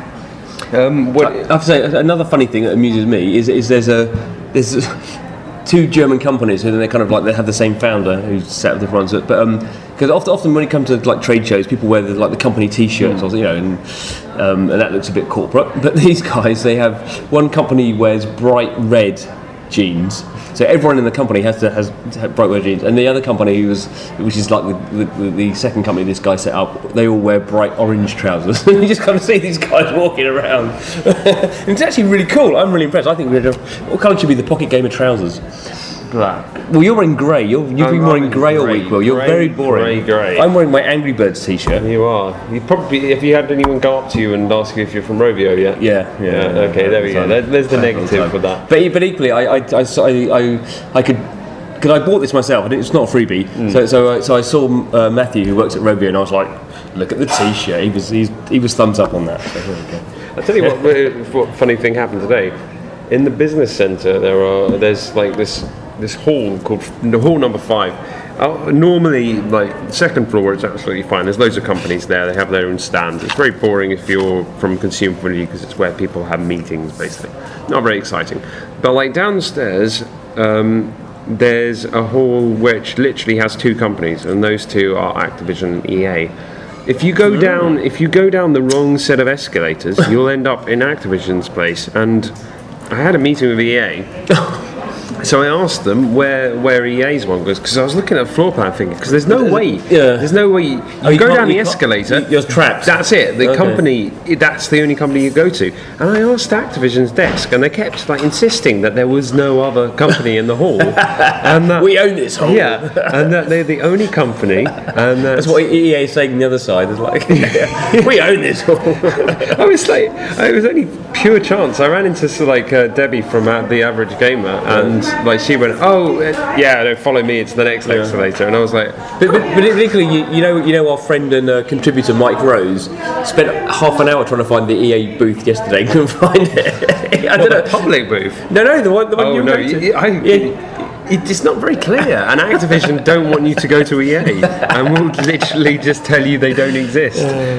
I have to say, another funny thing that amuses me is there's two German companies who they kind of like they have the same founder who set up different ones, but because often when it comes to like trade shows, people wear the company T-shirts, or and that looks a bit corporate. But these guys, they have one company wears bright red jeans, so everyone in the company has bright red jeans, and the other company which is like the second company this guy set up, they all wear bright orange trousers. And you just kind of see these guys walking around. And it's actually really cool. I'm really impressed. I think what colour should be the pocket gamer trousers? Black. Well, you're wearing grey. You've been wearing grey all week. Well, you're very boring. Grey. I'm wearing my Angry Birds T-shirt. You are. You probably, if you had anyone go up to you and ask you if you're from Rovio yet. Yeah. Okay, there we go. There's the negative for that. But equally, I could. Because I bought this myself, and it's not a freebie. So I saw Matthew, who works at Rovio, and I was like, "Look at the T-shirt." He was thumbs up on that. So I'll tell you what funny thing happened today. In the business centre, there's like this hall called hall number 5. Normally, like second floor, it's absolutely fine. There's loads of companies there. They have their own stand. It's very boring if you're from a consumer point of view because it's where people have meetings, basically. Not very exciting. But like downstairs, there's a hall which literally has 2 companies, and those 2 are Activision and EA. If you go down the wrong set of escalators, you'll end up in Activision's place. And I had a meeting with EA. So I asked them where EA's one goes, because I was looking at a floor plan thinking, because there's no way. There's no way. You go down the escalator. You're trapped. That's it. The company. That's the only company you go to. And I asked Activision's desk, and they kept insisting that there was no other company in the hall. And that, we own this hall. Yeah, and that they're the only company. And that's what EA is saying on the other side. It's like, we own this hall. I was like, it was only pure chance. I ran into Debbie from The Average Gamer, and she went, follow me, it's the next escalator, and I was like, but equally, you know our friend and contributor Mike Rose spent half an hour trying to find the EA booth yesterday, couldn't find it. I don't know. The public booth? No, the one you went to. It's not very clear, and Activision don't want you to go to EA, and will literally just tell you they don't exist.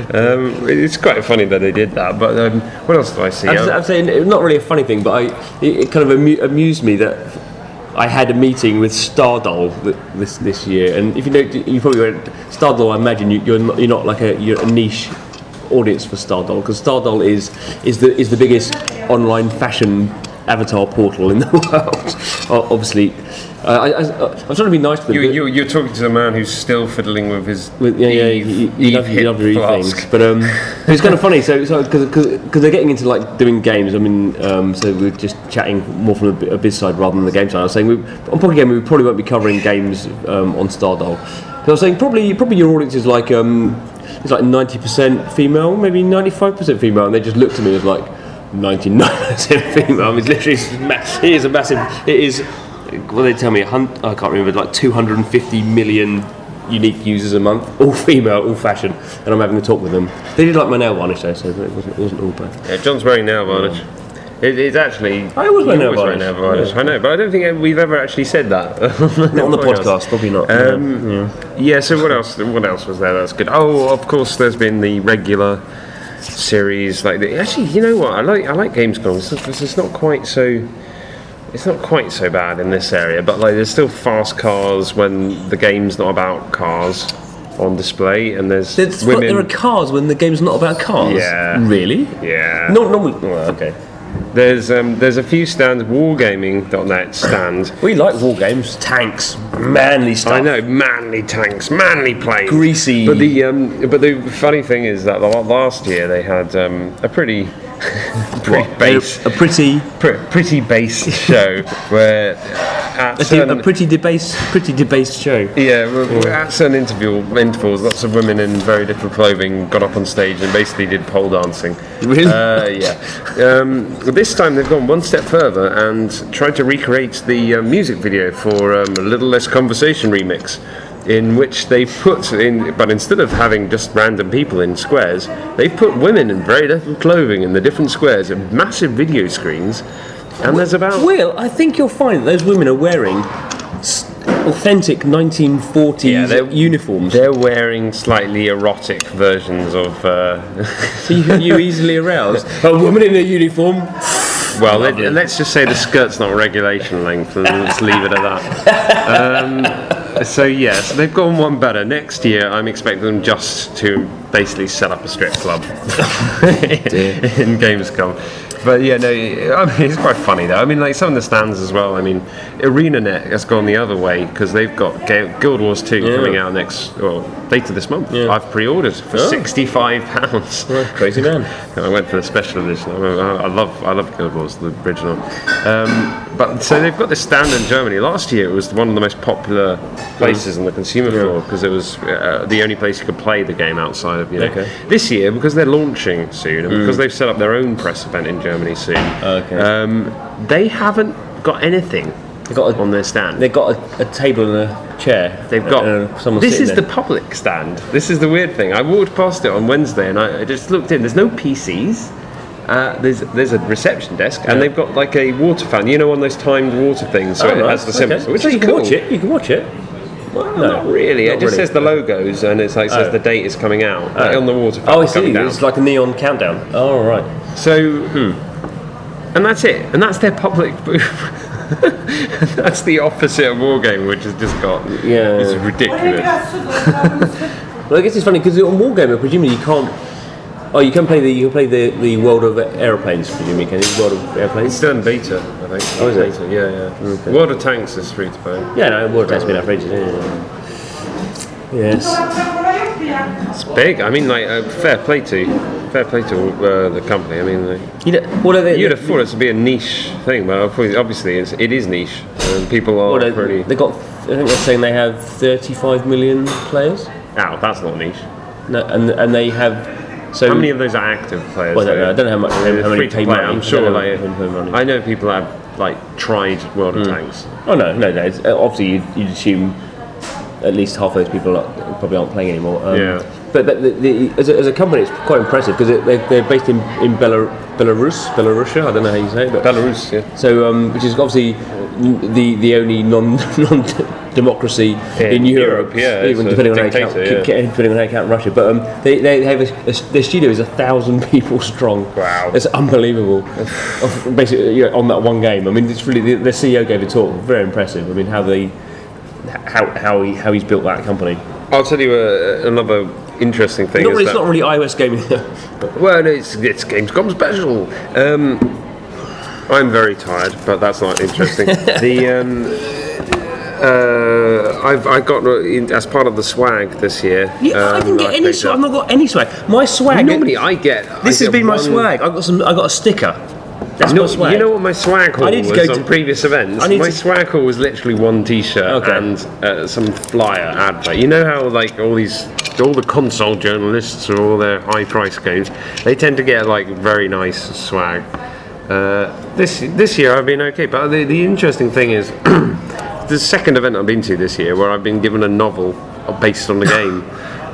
It's quite funny that they did that, but what else do I see? I'm saying, not really a funny thing, but it kind of amused me that I had a meeting with Stardoll this year, and if you probably went Stardoll. I imagine you're not you're a niche audience for Stardoll, because Stardoll is the biggest online fashion avatar portal in the world. Obviously, I'm trying to be nice to them. You're talking to a man who's still fiddling with his he loves things, but it's kind of funny. So because they're getting into doing games. I mean, so we're just chatting more from a biz side rather than the game side. I was saying on Pocket Game we probably won't be covering games on Stardoll. So I was saying probably your audience is it's 90% female, maybe 95% female, and they just looked at me as 99% female. I mean, literally, it is. What they tell me, I can't remember, 250 million unique users a month, all female, all fashion, and I'm having a talk with them. They did my nail varnish though, so it wasn't all bad. Yeah, John's wearing nail varnish. It's actually. I always wear nail varnish. Yeah. I know, but I don't think we've ever actually said that. Not on the podcast, probably not. So what else? What else was there? That's good. Oh, of course, there's been the regular series. Actually, you know what? I like Gamescom. It's not quite so. It's not quite so bad in this area, but there's still fast cars when the game's not about cars on display, and there's women. There are cars when the game's not about cars. Yeah. Really? Yeah. No. Well, okay. There's a few stands, wargaming.net stand. We like war games, tanks, manly stuff. I know, manly tanks, manly planes, Greasy. But the funny thing is that last year they had a pretty base, pretty base show where a pretty debased show. Yeah, at certain intervals, lots of women in very different clothing got up on stage and basically did pole dancing. Really? Yeah. This time they've gone one step further and tried to recreate the music video for A Little Less Conversation remix, in which they put in, but instead of having just random people in squares, they've put women in very little clothing in the different squares and massive video screens. And there's about... Will, I think you'll find that those women are wearing authentic 1940s uniforms. They're wearing slightly erotic versions of... you easily aroused. A woman in a uniform... Well, let's just say the skirt's not regulation length, and let's leave it at that. So yes, they've gone one better. Next year, I'm expecting them just to basically set up a strip club in Gamescom. But yeah, no, I mean, it's quite funny though. I mean, like some of the stands as well. I mean, ArenaNet has gone the other way because they've got Guild Wars 2 coming out later this month. Yeah. I've pre-ordered for £65. Well, crazy man. I went for the special edition. I love Guild Wars, the original. But so they've got this stand in Germany. Last year it was one of the most popular places on the consumer floor because it was the only place you could play the game outside of This year, because they're launching soon and because they've set up their own press event in Germany soon, they haven't got anything on their stand. They've got a table and a chair. They've got someone. This is there. The public stand. This is the weird thing. I walked past it on Wednesday and I just looked in. There's no PCs. There's a reception desk and they've got like a water fountain. You know, one of those timed water things, so it has the symbols. Which is cool. You can watch it. Well, not really. It just says the logos and it's like says the date is coming out on the water fountain. Oh, I see. It's like a neon countdown. Oh, right. So, and that's it. And that's their public booth. That's the opposite of Wargaming, which has just got it's ridiculous. Well, I guess it's funny because on Wargamer, presumably you can't. Oh, you can play the World of Aeroplanes, presumably, can you? World of Airplanes? It's still in beta, I think. Oh, is it? Beta, yeah. Okay. World of Tanks is free to play. Yeah, no, World of Tanks has been out for ages. Yes. It's big. I mean, like, fair play to the company. I mean, you'd have thought it would be a niche thing, but obviously it is niche. And people are pretty... They got, I think they're saying they have 35 million players. Ow, that's not niche. No, and they have... So how many of those are active players? Well, I don't know how many pay money. I'm sure. I know people that have tried World of Tanks. Oh no. It's, obviously, you'd assume at least half of those people probably aren't playing anymore. But as a company, it's quite impressive because they're based in Belarus. I don't know how you say it, but Belarus. Yeah. So which is obviously the only non-democracy in Europe, even depending on how you count Russia. But they have their studio is 1,000 people strong. Wow, it's unbelievable. Basically, on that one game. I mean, it's really the CEO gave a talk. Very impressive. I mean, how he's built that company. I'll tell you another interesting thing. It's not really iOS gaming. Well, it's Gamescom special. I'm very tired, but that's not interesting. I got as part of the swag this year. I didn't get any swag. I've not got any swag. My swag. Normally, I get. This has been my swag. I got a sticker. That's my swag. You know what my swag haul was on previous events? My swag haul was literally one T-shirt and some flyer advert. You know how like all the console journalists or all their high-priced games, they tend to get like very nice swag. This year I've been okay, but the interesting thing is the second event I've been to this year where I've been given a novel based on the game,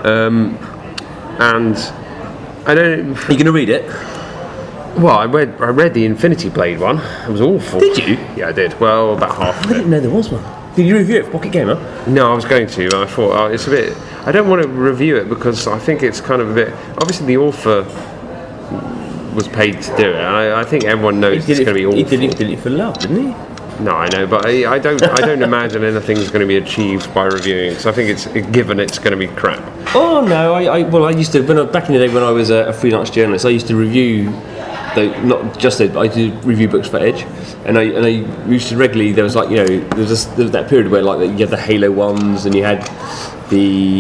and I don't. Are you going to read it? Well, I read the Infinity Blade one. It was awful. Did you? Yeah, I did. Well, about half. I didn't know there was one. Did you review it for Pocket Gamer? No, I was going to. I thought it's a bit. I don't want to review it because I think it's kind of a bit. Obviously, the author was paid to do it. I think everyone knows it's going to be awful. He did it for love, didn't he? No, I know, but I don't imagine anything's going to be achieved by reviewing. So I think it's given it's going to be crap. Oh no, I used to back in the day when I was a freelance journalist. I used to review not just Edge, but I do review books for Edge, and I used to regularly. There was like there was that period where like you had the Halo ones, and you had the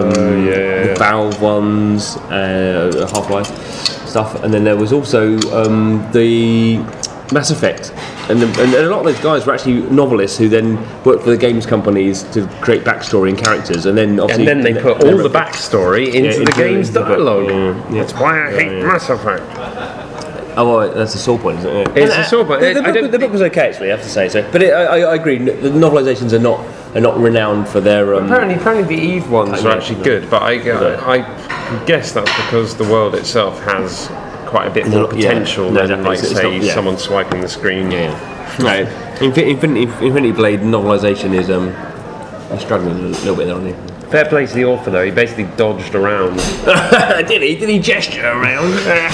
Valve ones, Half-Life stuff, and then there was also the Mass Effect. And a lot of those guys were actually novelists who then worked for the games companies to create backstory and characters, and then obviously they put all the backstory into the game's dialogue. That's why I hate Mass Effect. Oh, well, that's the sore point, isn't it? It's a sore point. The book was okay, actually, I have to say. So, but I agree. The novelizations are not renowned for their. Apparently, the Eve ones are actually good, but I guess that's because the world itself has quite a bit more potential than, like, say, someone swiping the screen. Right. Infinity Blade novelisation is struggling a little bit there on you. Fair play to the author, though. He basically dodged around. Did he? Did he gesture around?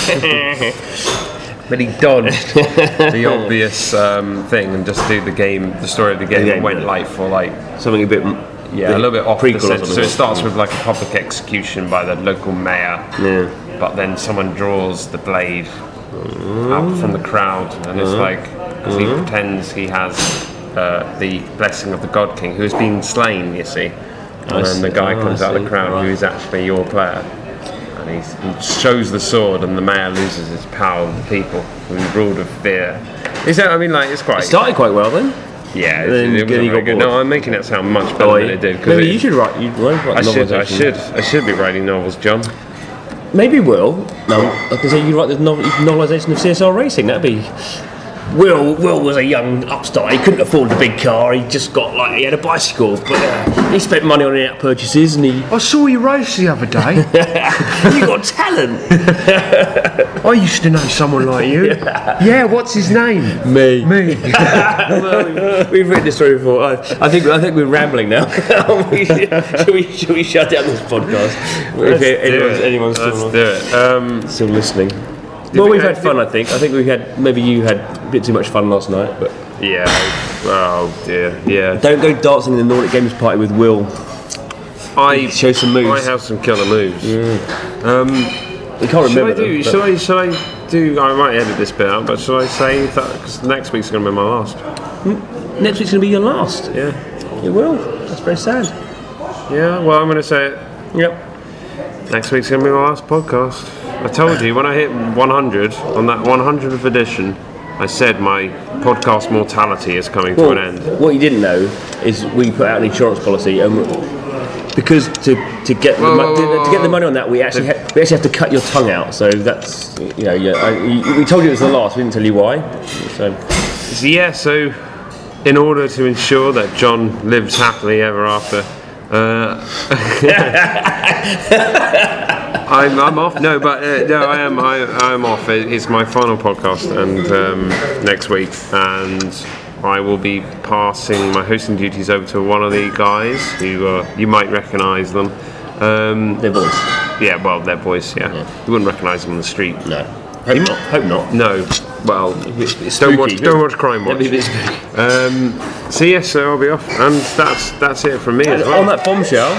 But he dodged the obvious thing and just do the story of the game, and went like for like something a bit. Yeah, a little bit off the center. So it starts with like a public execution by the local mayor. Yeah. But then someone draws the blade out from the crowd, and it's like, because he pretends he has the blessing of the God King, who has been slain, you see. And then the guy comes out of the crowd, who is actually your player. And he shows the sword, and the mayor loses his power with the people, who ruled with fear. It's quite... It started quite well then. Yeah, it was very good. No, I'm making it sound much better than it did. Maybe you should write novels. I should be writing novels, John. Maybe Will. No, I can say you write the novelisation of CSR Racing. That'd be. Will was a young upstart. He couldn't afford the big car. He just he had a bicycle, but he spent money on in-app purchases, and he. I saw you race the other day. You got talent. I used to know someone like you. Yeah, what's his name? Me. Well, we've written this story before. I think we're rambling now. Should we shut down this podcast? Anyone's still listening. Well, we've had fun. I think we've had. Maybe you had a bit too much fun last night, but yeah. Oh dear. Yeah. Don't go dancing in the Nordic Games party with Will. Show some moves. I have some killer moves. We can't remember them. Should I do? I might edit this bit out, but should I say that? Because next week's going to be my last. Next week's going to be your last. Yeah. It will. That's very sad. Yeah. Well, I'm going to say it. Yep. Next week's going to be my last podcast. I told you when I hit 100 on that 100th edition, I said my podcast mortality is coming to an end. What you didn't know is we put out an insurance policy, and because to get the money on that, we actually have to cut your tongue out. So that's we told you it was the last. We didn't tell you why. So in order to ensure that John lives happily ever after. I'm off. No, but I am off. It's my final podcast, and next week, and I will be passing my hosting duties over to one of the guys who you might recognise them. Their voice. Yeah, well, their voice. Yeah. You wouldn't recognise them on the street. No. Hope not. No. Well, don't watch Crime Watch. So I'll be off, and that's it from me as well. On that bombshell.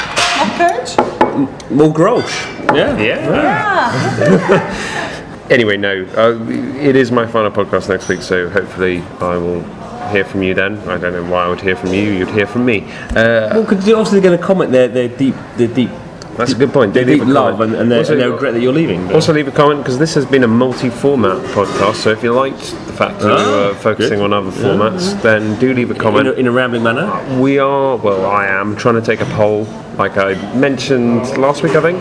More Grolsch. Yeah. Anyway, no. It is my final podcast next week, so hopefully I will hear from you then. I don't know why I would hear from you. You'd hear from me. Because you're obviously going to comment their deep. That's a good point. Their deep love and their regret that you're leaving. Also leave a comment, because this has been a multi-format podcast, so if you liked the fact that we were focusing on other formats, then do leave a comment. In a rambling manner? I am trying to take a poll, like I mentioned last week, I think.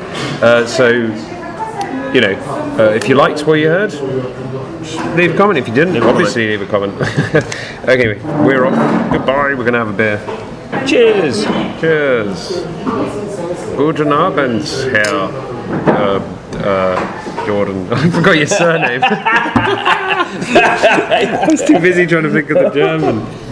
If you liked what you heard, leave a comment. If you didn't, obviously leave a comment. Okay, we're off. Goodbye. We're going to have a beer. Cheers. Guten Abend, Herr Jordan. I forgot your surname. I was too busy trying to think of the German.